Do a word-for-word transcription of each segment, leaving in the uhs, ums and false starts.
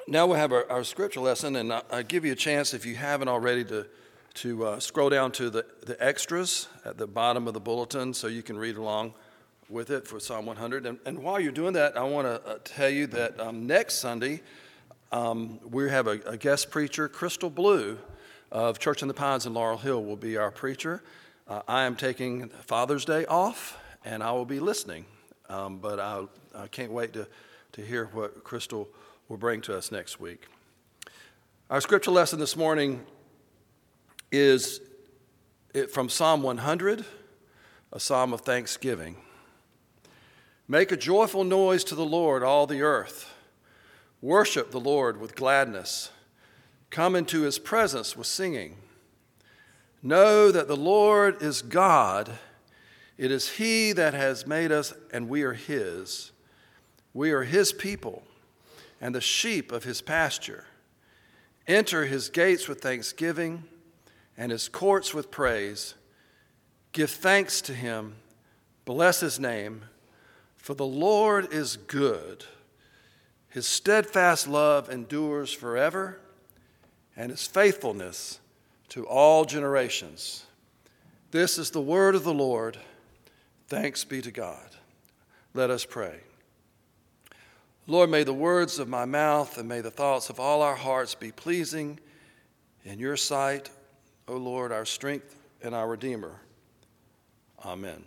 Now we'll have our, our scripture lesson, and I, I give you a chance, if you haven't already, to to uh, scroll down to the, the extras at the bottom of the bulletin so you can read along with it for Psalm one hundred. And, and while you're doing that, I want to uh, tell you that um, next Sunday um, we have a, a guest preacher, Crystal Blue of Church in the Pines in Laurel Hill will be our preacher. Uh, I am taking Father's Day off, and I will be listening. Um, but I, I can't wait to, to hear what Crystal will bring to us next week. Our scripture lesson this morning is it from Psalm one hundred, a psalm of thanksgiving. Make a joyful noise to the Lord, all the earth. Worship the Lord with gladness. Come into his presence with singing. Know that the Lord is God. It is he that has made us, and we are his. We are his people and the sheep of his pasture. Enter his gates with thanksgiving and his courts with praise. Give thanks to him. Bless his name. For the Lord is good. His steadfast love endures forever, and his faithfulness to all generations. This is the word of the Lord. Thanks be to God. Let us pray. Lord, may the words of my mouth and may the thoughts of all our hearts be pleasing in your sight, O Lord, our strength and our Redeemer. Amen.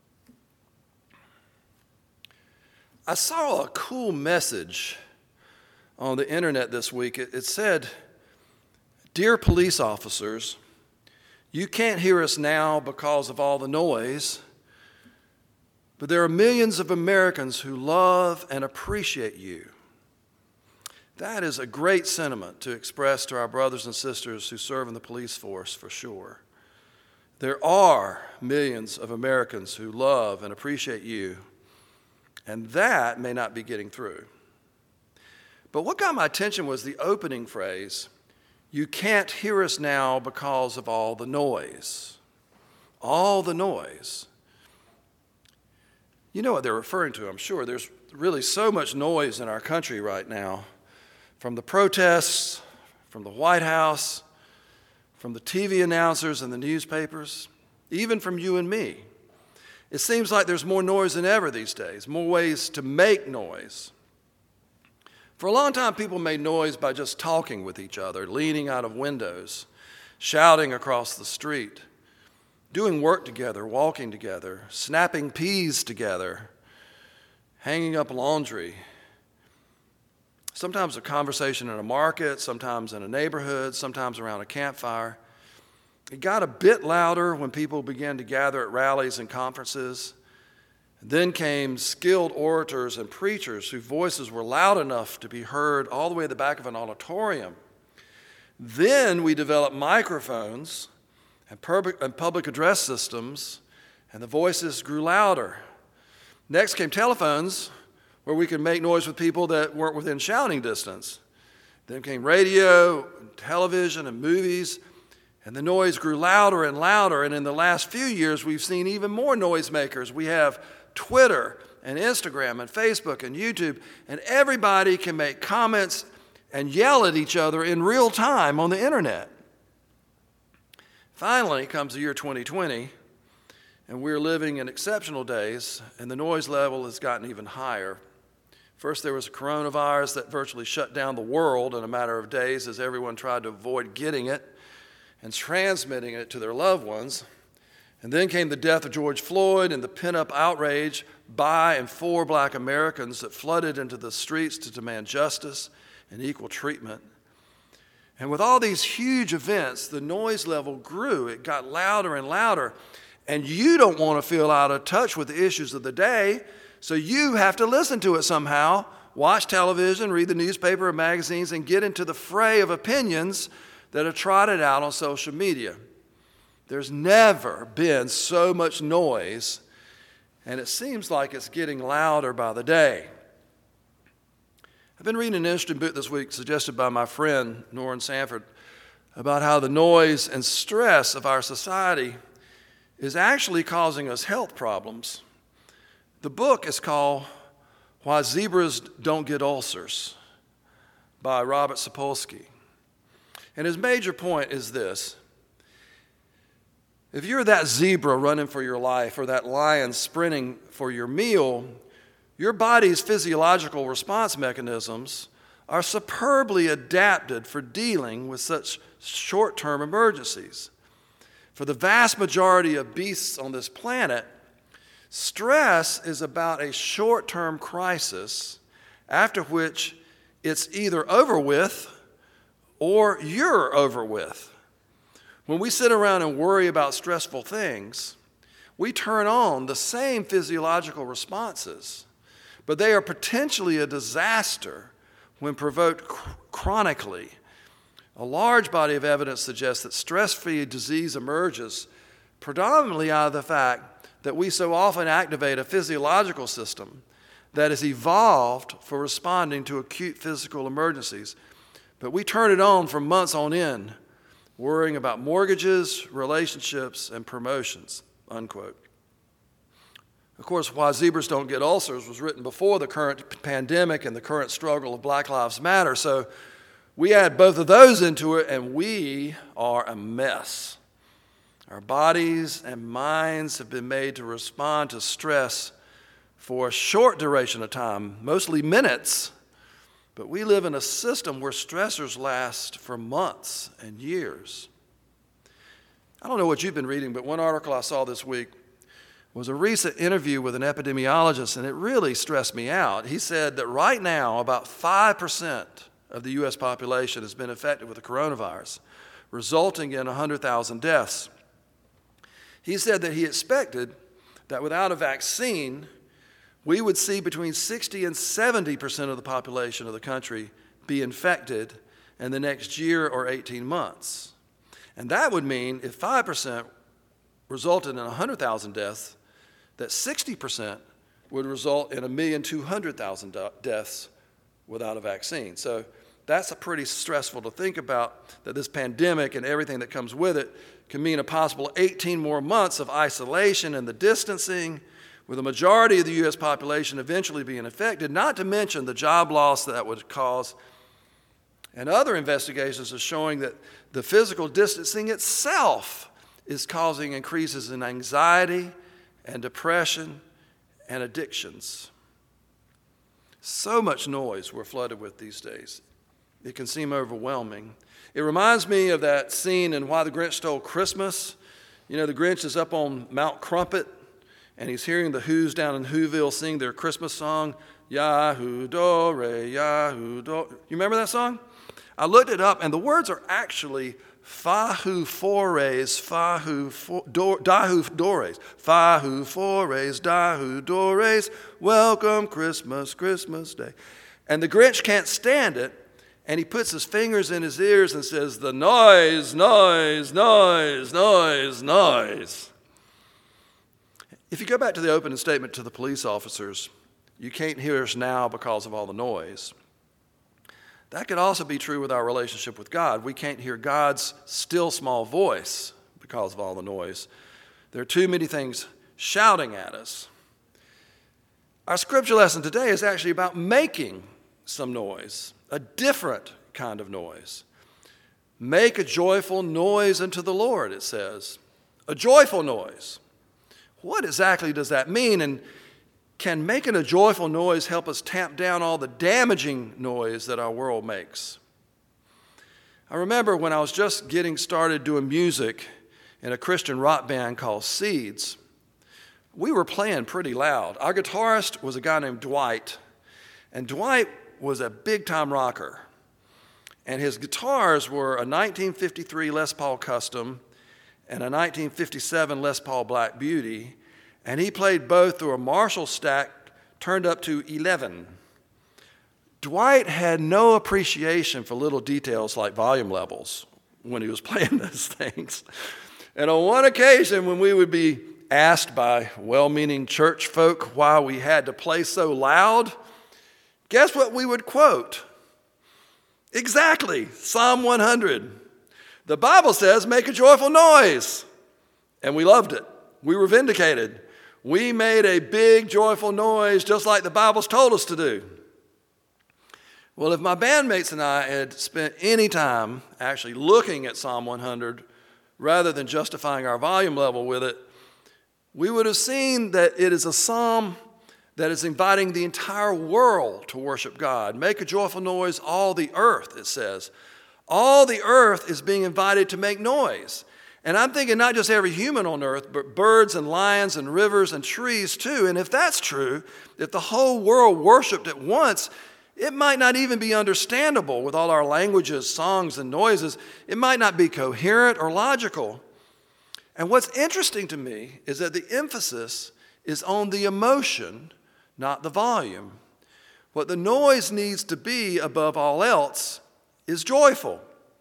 I saw a cool message on the internet this week. It, it said, "Dear police officers, you can't hear us now because of all the noise, but there are millions of Americans who love and appreciate you." That is a great sentiment to express to our brothers and sisters who serve in the police force, for sure. There are millions of Americans who love and appreciate you, and that may not be getting through. But what got my attention was the opening phrase, "You can't hear us now because of all the noise." All the noise. You know what they're referring to, I'm sure. There's really so much noise in our country right now, from the protests, from the White House, from the T V announcers and the newspapers, even from you and me. It seems like there's more noise than ever these days, more ways to make noise. For a long time, people made noise by just talking with each other, leaning out of windows, shouting across the street, doing work together, walking together, snapping peas together, hanging up laundry. Sometimes a conversation in a market, sometimes in a neighborhood, sometimes around a campfire. It got a bit louder when people began to gather at rallies and conferences. Then came skilled orators and preachers whose voices were loud enough to be heard all the way at the back of an auditorium. Then we developed microphones and public address systems, and the voices grew louder. Next came telephones, where we could make noise with people that weren't within shouting distance. Then came radio, and television, and movies, and the noise grew louder and louder. And in the last few years, we've seen even more noisemakers. We have Twitter and Instagram and Facebook and YouTube, and everybody can make comments and yell at each other in real time on the internet. Finally comes the year twenty twenty, and we're living in exceptional days, and the noise level has gotten even higher. First, there was a coronavirus that virtually shut down the world in a matter of days as everyone tried to avoid getting it and transmitting it to their loved ones. And then came the death of George Floyd and the pent-up outrage by and for black Americans that flooded into the streets to demand justice and equal treatment. And with all these huge events, the noise level grew. It got louder and louder. And you don't want to feel out of touch with the issues of the day, so you have to listen to it somehow, watch television, read the newspaper or magazines, and get into the fray of opinions that are trotted out on social media. There's never been so much noise, and it seems like it's getting louder by the day. I've been reading an interesting book this week suggested by my friend Norrin Sanford about how the noise and stress of our society is actually causing us health problems. The book is called Why Zebras Don't Get Ulcers. by Robert Sapolsky. And his major point is this: if you're that zebra running for your life or that lion sprinting for your meal, your body's physiological response mechanisms are superbly adapted for dealing with such short-term emergencies. For the vast majority of beasts on this planet, stress is about a short-term crisis after which it's either over with or you're over with. When we sit around and worry about stressful things, we turn on the same physiological responses, but they are potentially a disaster when provoked chronically. A large body of evidence suggests that stress-free disease emerges predominantly out of the fact that we so often activate a physiological system that is evolved for responding to acute physical emergencies, but we turn it on for months on end, worrying about mortgages, relationships, and promotions, unquote. Of course, Why Zebras Don't Get Ulcers was written before the current pandemic and the current struggle of Black Lives Matter, so we add both of those into it, and we are a mess. Our bodies and minds have been made to respond to stress for a short duration of time, mostly minutes, but we live in a system where stressors last for months and years. I don't know what you've been reading, but one article I saw this week was a recent interview with an epidemiologist, and it really stressed me out. He said that right now, about five percent of the U S population has been affected with the coronavirus, resulting in one hundred thousand deaths. He said that he expected that without a vaccine, we would see between sixty and seventy percent of the population of the country be infected in the next year or eighteen months. And that would mean if five percent resulted in one hundred thousand deaths, that sixty percent would result in one million two hundred thousand deaths without a vaccine. So that's a pretty stressful to think about, that this pandemic and everything that comes with it can mean a possible eighteen more months of isolation and the distancing, with the majority of the U S population eventually being affected, not to mention the job loss that would cause. And other investigations are showing that the physical distancing itself is causing increases in anxiety and depression and addictions. So much noise we're flooded with these days. It can seem overwhelming. It reminds me of that scene in Why the Grinch Stole Christmas. You know, the Grinch is up on Mount Crumpet, and he's hearing the Who's down in Whoville sing their Christmas song, Yahoo Do Re, Yahoo Do. You remember that song? I looked it up, and the words are actually Fahu Fores, Fahu for, do, Dahu Dores, Fahu Fores, Dahu Dores, welcome Christmas, Christmas Day. And the Grinch can't stand it, and he puts his fingers in his ears and says, the noise, noise, noise, noise, noise. If you go back to the opening statement to the police officers, you can't hear us now because of all the noise. That could also be true with our relationship with God. We can't hear God's still small voice because of all the noise. There are too many things shouting at us. Our scripture lesson today is actually about making some noise, a different kind of noise. Make a joyful noise unto the Lord, it says. A joyful noise. What exactly does that mean? And can making a joyful noise help us tamp down all the damaging noise that our world makes? I remember when I was just getting started doing music in a Christian rock band called Seeds, we were playing pretty loud. Our guitarist was a guy named Dwight, and Dwight was a big-time rocker. And his guitars were a nineteen fifty-three Les Paul Custom and a nineteen fifty-seven Les Paul Black Beauty, and he played both through a Marshall stack turned up to eleven. Dwight had no appreciation for little details like volume levels when he was playing those things. And on one occasion, when we would be asked by well-meaning church folk why we had to play so loud, guess what we would quote? Exactly, Psalm one hundred. The Bible says, make a joyful noise. And we loved it. We were vindicated. We made a big, joyful noise just like the Bible's told us to do. Well, if my bandmates and I had spent any time actually looking at Psalm one hundred rather than justifying our volume level with it, we would have seen that it is a psalm that is inviting the entire world to worship God. Make a joyful noise, all the earth, it says. All the earth is being invited to make noise. And I'm thinking not just every human on earth, but birds and lions and rivers and trees too. And if that's true, if the whole world worshiped at once, it might not even be understandable with all our languages, songs, and noises. It might not be coherent or logical. And what's interesting to me is that the emphasis is on the emotion, not the volume. What the noise needs to be above all else is joyful.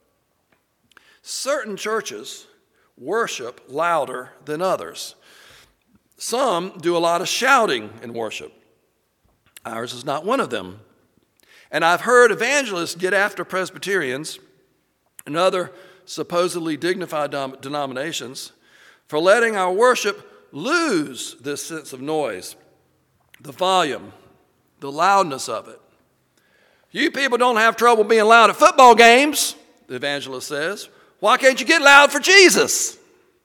Certain churches worship louder than others. Some do a lot of shouting in worship. Ours is not one of them. And I've heard evangelists get after Presbyterians and other supposedly dignified dom- denominations for letting our worship lose this sense of noise, the volume, the loudness of it. You people don't have trouble being loud at football games, the evangelist says. Why can't you get loud for Jesus?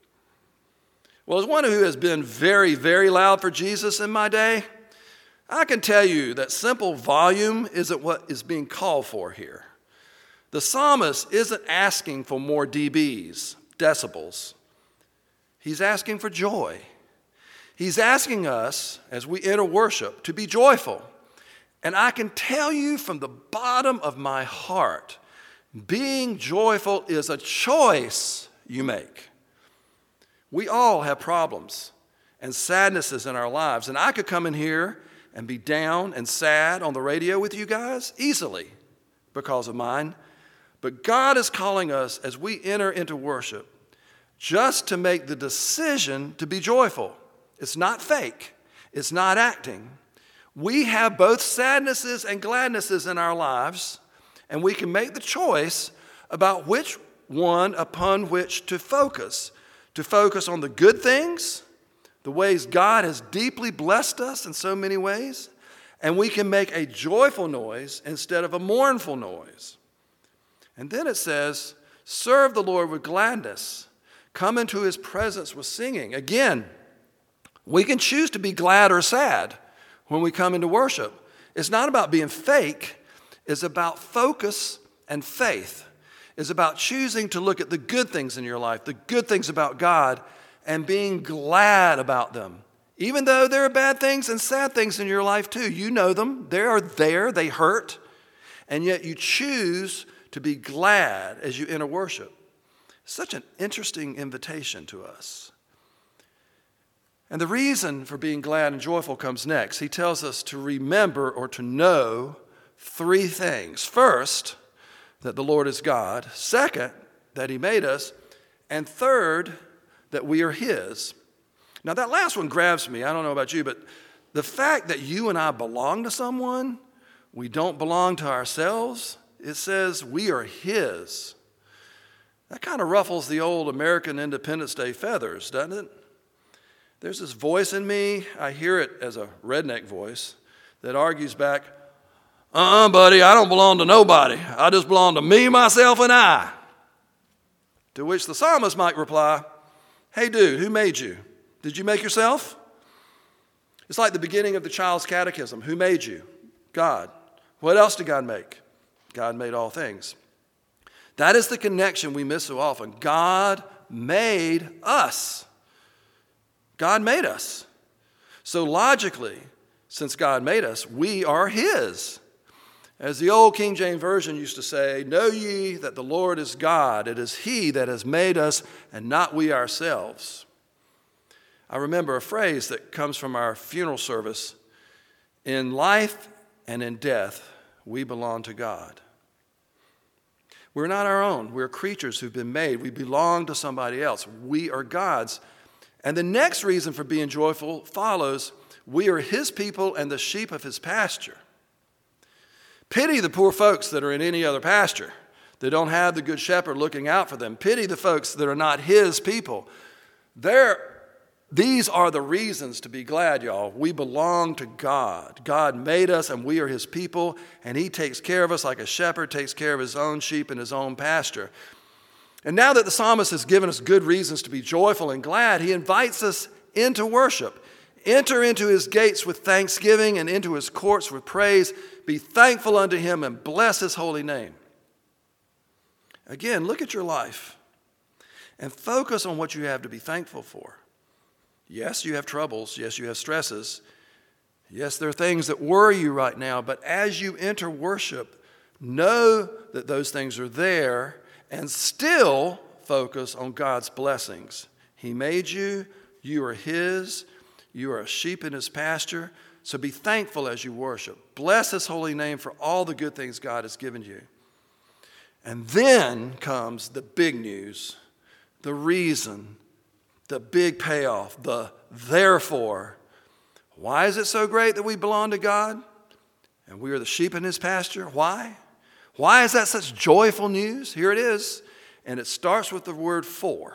Well, as one who has been very, very loud for Jesus in my day, I can tell you that simple volume isn't what is being called for here. The psalmist isn't asking for more dBs, decibels. He's asking for joy. He's asking us, as we enter worship, to be joyful. And I can tell you from the bottom of my heart, being joyful is a choice you make. We all have problems and sadnesses in our lives. And I could come in here and be down and sad on the radio with you guys easily because of mine. But God is calling us as we enter into worship just to make the decision to be joyful. It's not fake. It's not acting. We have both sadnesses and gladnesses in our lives, and we can make the choice about which one upon which to focus. To focus on the good things, the ways God has deeply blessed us in so many ways, and we can make a joyful noise instead of a mournful noise. And then it says, serve the Lord with gladness. Come into his presence with singing. Again, we can choose to be glad or sad when we come into worship. It's not about being fake. It's about focus and faith. It's about choosing to look at the good things in your life, the good things about God, and being glad about them. Even though there are bad things and sad things in your life too. You know them. They are there. They hurt. And yet you choose to be glad as you enter worship. Such an interesting invitation to us. And the reason for being glad and joyful comes next. He tells us to remember or to know three things. First, that the Lord is God. Second, that he made us. And third, that we are his. Now that last one grabs me. I don't know about you, but the fact that you and I belong to someone, we don't belong to ourselves, it says we are his. That kind of ruffles the old American Independence Day feathers, doesn't it? There's this voice in me, I hear it as a redneck voice, that argues back, uh-uh, buddy, I don't belong to nobody. I just belong to me, myself, and I. To which the psalmist might reply, hey, dude, who made you? Did you make yourself? It's like the beginning of the child's catechism. Who made you? God. What else did God make? God made all things. That is the connection we miss so often. God made us. God made us. So logically, since God made us, we are his. As the old King James Version used to say, know ye that the Lord is God. It is he that has made us and not we ourselves. I remember a phrase that comes from our funeral service. In life and in death, we belong to God. We're not our own. We're creatures who've been made. We belong to somebody else. We are God's. And the next reason for being joyful follows. We are his people and the sheep of his pasture. Pity the poor folks that are in any other pasture, that don't have the good shepherd looking out for them. Pity the folks that are not his people. They're These are the reasons to be glad, y'all. We belong to God. God made us and we are his people, and he takes care of us like a shepherd takes care of his own sheep in his own pasture. And now that the psalmist has given us good reasons to be joyful and glad, he invites us into worship. Enter into his gates with thanksgiving and into his courts with praise. Be thankful unto him and bless his holy name. Again, look at your life and focus on what you have to be thankful for. Yes, you have troubles. Yes, you have stresses. Yes, there are things that worry you right now. But as you enter worship, know that those things are there and still focus on God's blessings. He made you. You are his. You are a sheep in his pasture. So be thankful as you worship. Bless his holy name for all the good things God has given you. And then comes the big news, the reason, the big payoff, the therefore. Why is it so great that we belong to God and we are the sheep in his pasture? Why? Why is that such joyful news? Here it is. And it starts with the word for.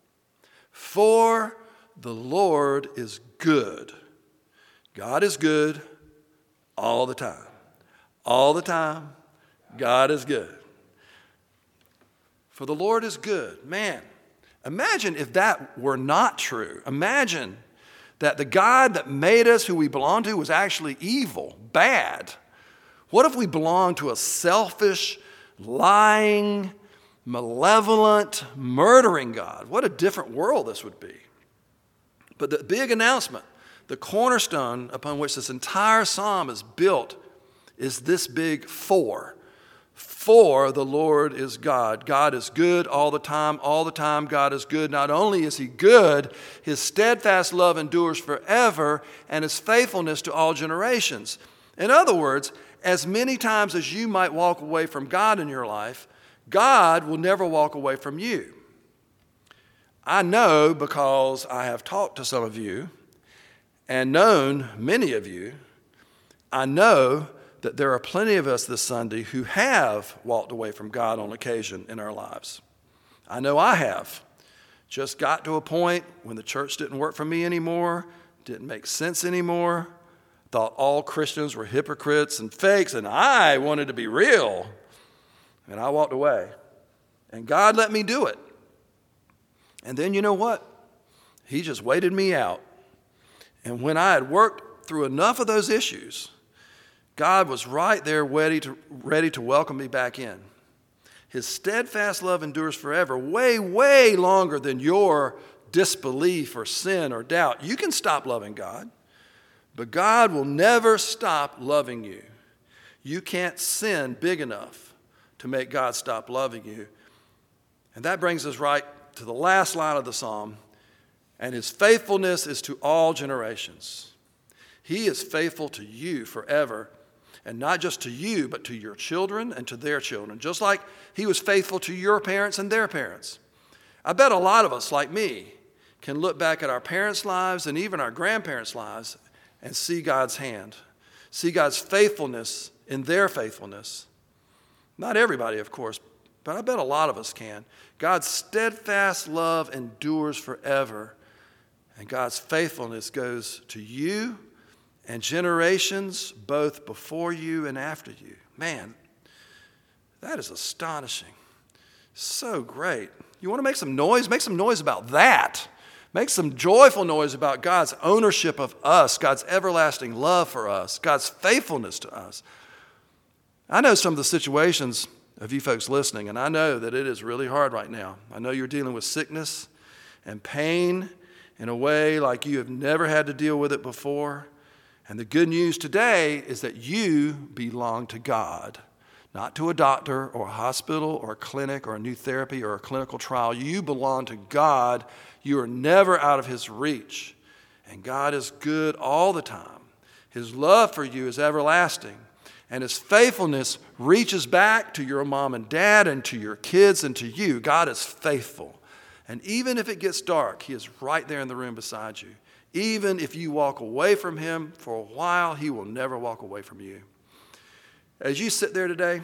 For the Lord is good. God is good all the time. All the time, God is good. For the Lord is good. Man, imagine if that were not true. Imagine that the God that made us, who we belong to, was actually evil, bad. What if we belonged to a selfish, lying, malevolent, murdering God? What a different world this would be. But the big announcement, the cornerstone upon which this entire psalm is built, is this big for. For the Lord is God. God is good all the time. All the time, God is good. Not only is he good, his steadfast love endures forever, and his faithfulness to all generations. In other words, as many times as you might walk away from God in your life, God will never walk away from you. I know because I have talked to some of you and known many of you. I know that there are plenty of us this Sunday who have walked away from God on occasion in our lives. I know I have. Just got to a point when the church didn't work for me anymore, didn't make sense anymore, thought all Christians were hypocrites and fakes, and I wanted to be real. And I walked away. And God let me do it. And then you know what? He just waited me out. And when I had worked through enough of those issues, God was right there ready to, ready to welcome me back in. His steadfast love endures forever, way, way longer than your disbelief or sin or doubt. You can stop loving God, but God will never stop loving you. You can't sin big enough to make God stop loving you. And that brings us right to the last line of the psalm. And his faithfulness is to all generations. He is faithful to you forever. And not just to you, but to your children and to their children. Just like he was faithful to your parents and their parents. I bet a lot of us, like me, can look back at our parents' lives and even our grandparents' lives and see God's hand. See God's faithfulness in their faithfulness. Not everybody, of course, but I bet a lot of us can. God's steadfast love endures forever. And God's faithfulness goes to you and generations both before you and after you. Man, that is astonishing. So great. You want to make some noise? Make some noise about that. Make some joyful noise about God's ownership of us, God's everlasting love for us, God's faithfulness to us. I know some of the situations of you folks listening, and I know that it is really hard right now. I know you're dealing with sickness and pain in a way like you have never had to deal with it before. And the good news today is that you belong to God, not to a doctor or a hospital or a clinic or a new therapy or a clinical trial. You belong to God. You are never out of his reach. And God is good all the time. His love for you is everlasting. And his faithfulness reaches back to your mom and dad and to your kids and to you. God is faithful. And even if it gets dark, he is right there in the room beside you. Even if you walk away from him for a while, he will never walk away from you. As you sit there today,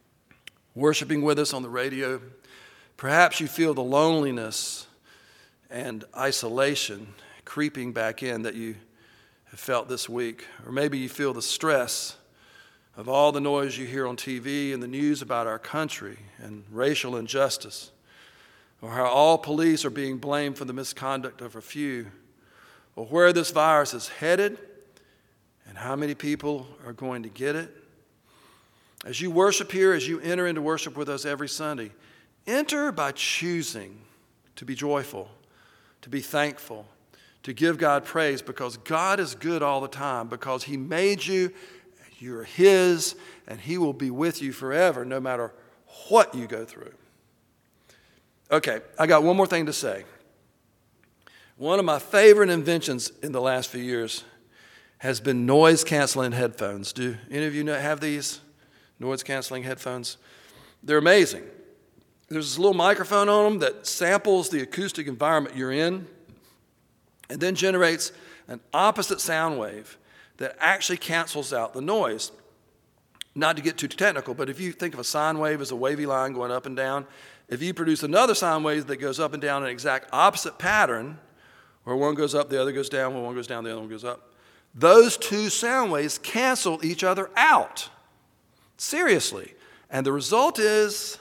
worshiping with us on the radio, perhaps you feel the loneliness and isolation creeping back in that you have felt this week. Or maybe you feel the stress of all the noise you hear on T V and the news about our country and racial injustice, or how all police are being blamed for the misconduct of a few, or where this virus is headed and how many people are going to get it. As you worship here, as you enter into worship with us every Sunday, enter by choosing to be joyful, to be thankful, to give God praise, because God is good all the time, because He made you, you're His, and He will be with you forever no matter what you go through. Okay, I got one more thing to say. One of my favorite inventions in the last few years has been noise-canceling headphones. Do any of you know, have these noise-canceling headphones? They're amazing. There's this little microphone on them that samples the acoustic environment you're in and then generates an opposite sound wave that actually cancels out the noise. Not to get too technical, but if you think of a sine wave as a wavy line going up and down, if you produce another sine wave that goes up and down in an exact opposite pattern, where one goes up, the other goes down, when one goes down, the other one goes up, those two sound waves cancel each other out. Seriously. And the result is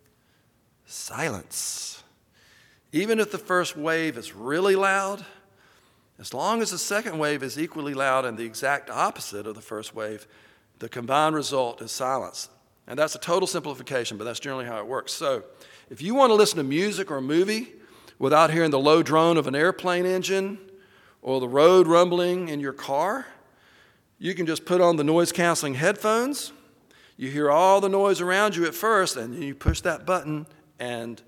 silence. Even if the first wave is really loud, as long as the second wave is equally loud and the exact opposite of the first wave, the combined result is silence. And that's a total simplification, but that's generally how it works. So if you want to listen to music or a movie without hearing the low drone of an airplane engine or the road rumbling in your car, you can just put on the noise-canceling headphones. You hear all the noise around you at first, and then you push that button, and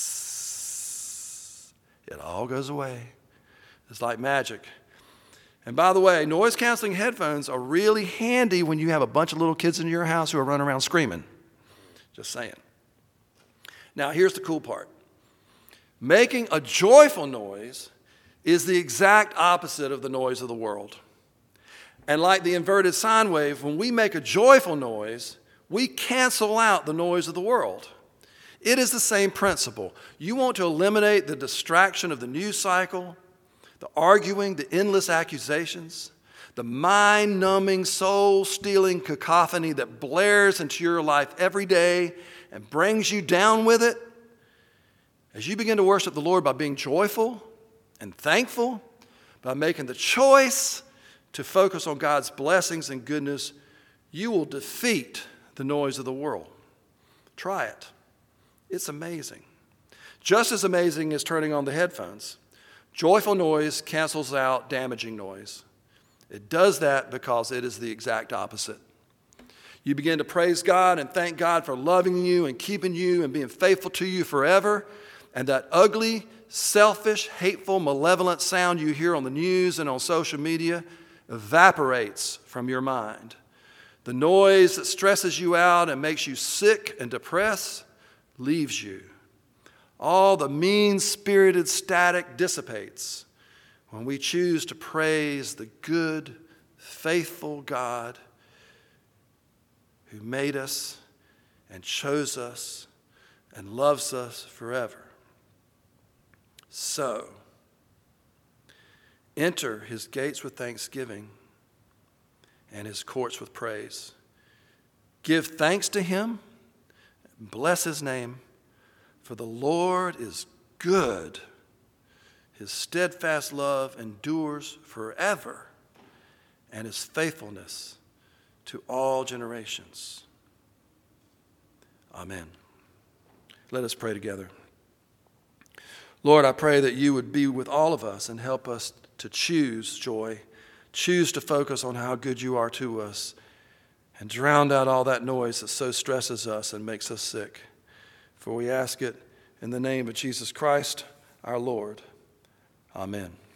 it all goes away. It's like magic. And by the way, noise-canceling headphones are really handy when you have a bunch of little kids in your house who are running around screaming. Just saying. Now, here's the cool part. Making a joyful noise is the exact opposite of the noise of the world. And like the inverted sine wave, when we make a joyful noise, we cancel out the noise of the world. It is the same principle. You want to eliminate the distraction of the news cycle, the arguing, the endless accusations, the mind-numbing, soul-stealing cacophony that blares into your life every day and brings you down with it. As you begin to worship the Lord by being joyful and thankful, by making the choice to focus on God's blessings and goodness, you will defeat the noise of the world. Try it. It's amazing. Just as amazing as turning on the headphones. Joyful noise cancels out damaging noise. It does that because it is the exact opposite. You begin to praise God and thank God for loving you and keeping you and being faithful to you forever. And that ugly, selfish, hateful, malevolent sound you hear on the news and on social media evaporates from your mind. The noise that stresses you out and makes you sick and depressed leaves you. All the mean-spirited static dissipates when we choose to praise the good, faithful God who made us and chose us and loves us forever. So, enter His gates with thanksgiving and His courts with praise. Give thanks to Him, bless His name, for the Lord is good. His steadfast love endures forever, and His faithfulness to all generations. Amen. Let us pray together. Lord, I pray that you would be with all of us and help us to choose joy, choose to focus on how good you are to us, and drown out all that noise that so stresses us and makes us sick. For we ask it in the name of Jesus Christ, our Lord. Amen.